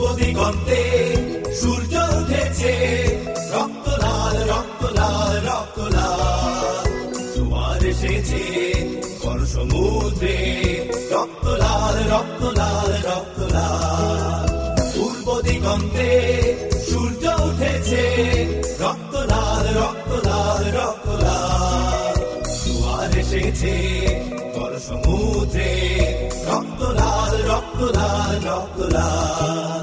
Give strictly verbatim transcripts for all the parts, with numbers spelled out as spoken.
দিগন্তে সূর্য উঠেছে, রক্ত লাল রক্ত লাল রক্ত লাল। জোয়ার এসেছে বড় সমুদ্রে, রক্ত লাল রক্ত লাল রক্ত লাল। পূর্ব দিগন্তে সূর্য উঠেছে, রক্ত লাল রক্ত লাল রক্ত লাল। জোয়ার এসেছে বড় সমুদ্রে, রক্ত লাল রক্ত লাল রক্ত লাল।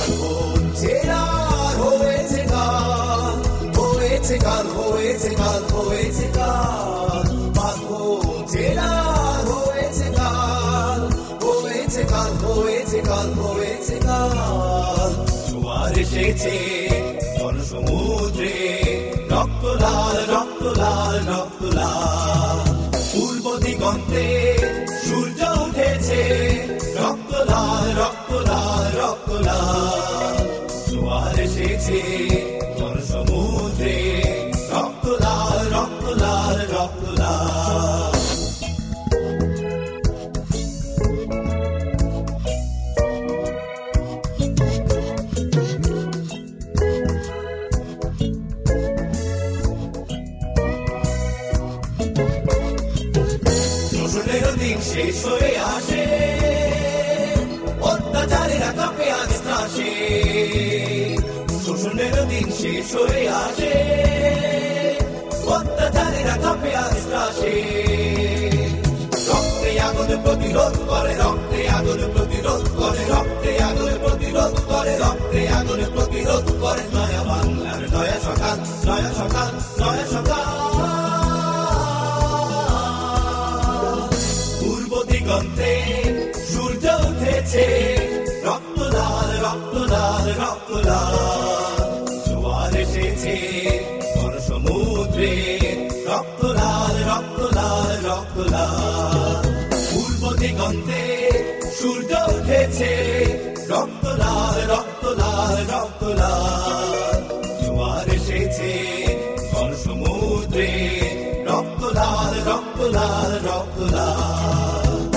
হয়েছে গান হয়েছে গান হয়েছে গান হয়েছে গান, হয়েছে গান হয়েছে গান হয়েছে গান হয়েছে গান। জোয়ার এসেছে বড় সমুদ্রে, রক্ত লাল রক্ত লাল রক্ত লাল। পূর্ব দিগন্তে সূর্য উঠেছে, রক্ত লাল রক্ত লাল রক্ত লাল। জোয়ার এসেছে বড় সমুদ্রে, রক্ত লাল রক্ত লাল রক্ত লাল। শোষণের দিন শেষ হয়ে আসে, অত্যাচারেরা কাঁপে আজ ত্রাসে। শোষণের দিন শেষ হয়ে আসে, অত্যাচারেরা কাঁপে আজ ত্রাসে। রক্তে আগুন প্রতিরোধ করে, রক্তে আগুন প্রতিরোধ করে, রক্তে আগুন প্রতিরোধ করে, রক্তে আগুন প্রতিরোধ করে। নয়া বাংলার নয়া সকাল, নয়া সকাল, নয়া সকাল। পূর্ব দিগন্তে সূর্য উঠেছে, রক্ত লাল রক্ত লাল রক্ত লাল। জোয়ার এসেছে বড় সমুদ্রে, রক্ত লাল রক্ত লাল রক্ত লাল। পূর্ব দিগন্তে সূর্য উঠেছে, রক্ত লাল রক্ত লাল রক্ত লাল। জোয়ার এসেছে বড় সমুদ্রে, রক্ত লাল রক্ত লাল রক্ত লাল।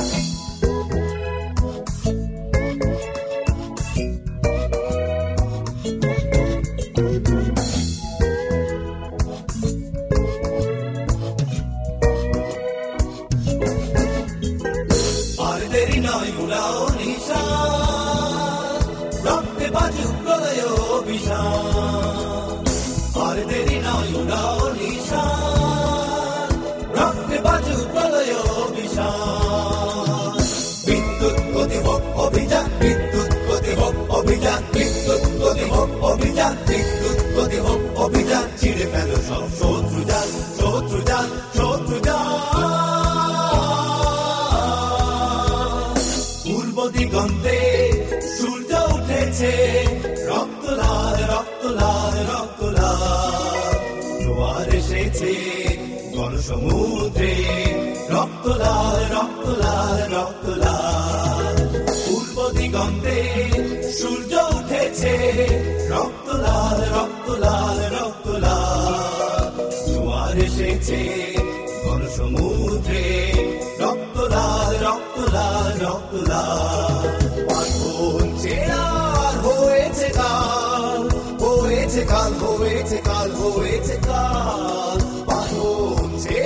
দেরি নয় উড়াও নিশান, রক্তে বাজুক প্রলয় অভিযান। আর দেরি নয় উড়াও নিশান, রক্তে বাজুক প্রলয় অভিযান। বিদ্যুৎ গতি হোক অভিযান, বিদ্যুৎ গতি হোক অভিযান, বিদ্যুৎ গতি হোক অভিযান, বিদ্যুৎ গতি হোক অভিযান। ছিঁড়ে ফেল সব শত্রু যান, শত্রু যান, শত্রু যান। দিগন্তে সূর্য উঠেছে, রক্ত লাল রক্ত লাল রক্ত লাল। জোয়ার এসেছে বড় সমুদ্রে, রক্ত লাল রক্ত লাল রক্ত লাল। পূর্ব দিগন্তে সূর্য উঠেছে, রক্ত লাল রক্ত লাল রক্ত লাল। জোয়ার এসেছে বড় সমুদ্রে, রক্ত লাল রক্ত লাল রক্ত লাল। হয়েছে কাল হয়েছে কাল হয়েছে কাল হয়েছে কাল। হয়েছে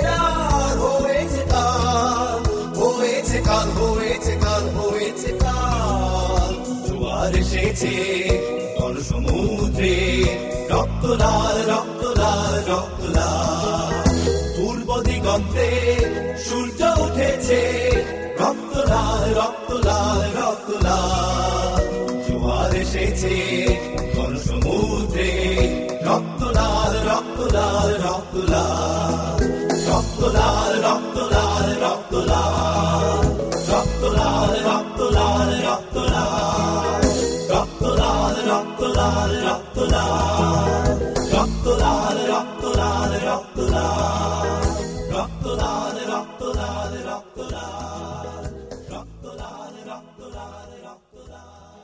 কাল হয়েছে কাল হয়েছে কাল হয়েছে কাল। জোয়ার এসেছে বড় সমুদ্রে, রক্ত লাল রক্ত লাল রক্ত লাল। পূর্ব দিগন্তে সূর্য উঠেছে, রক্ত লাল রক্ত লাল রক্ত লাল। জোয়ার এসেছে বড় সমুদ্রে, রক্ত লাল রক্ত লাল রক্ত লাল। রক্ত লাল রক্ত লাল রক্ত লাল, রক্ত লাল রক্ত লাল রক্ত লাল। রক্ত লাল রক্ত লাল রক্ত লাল, রক্ত লাল রক্ত লাল রক্ত লাল। রক্ত লাল রক্ত লাল রক্ত লাল, রক্ত লাল রক্ত লাল রক্ত লাল।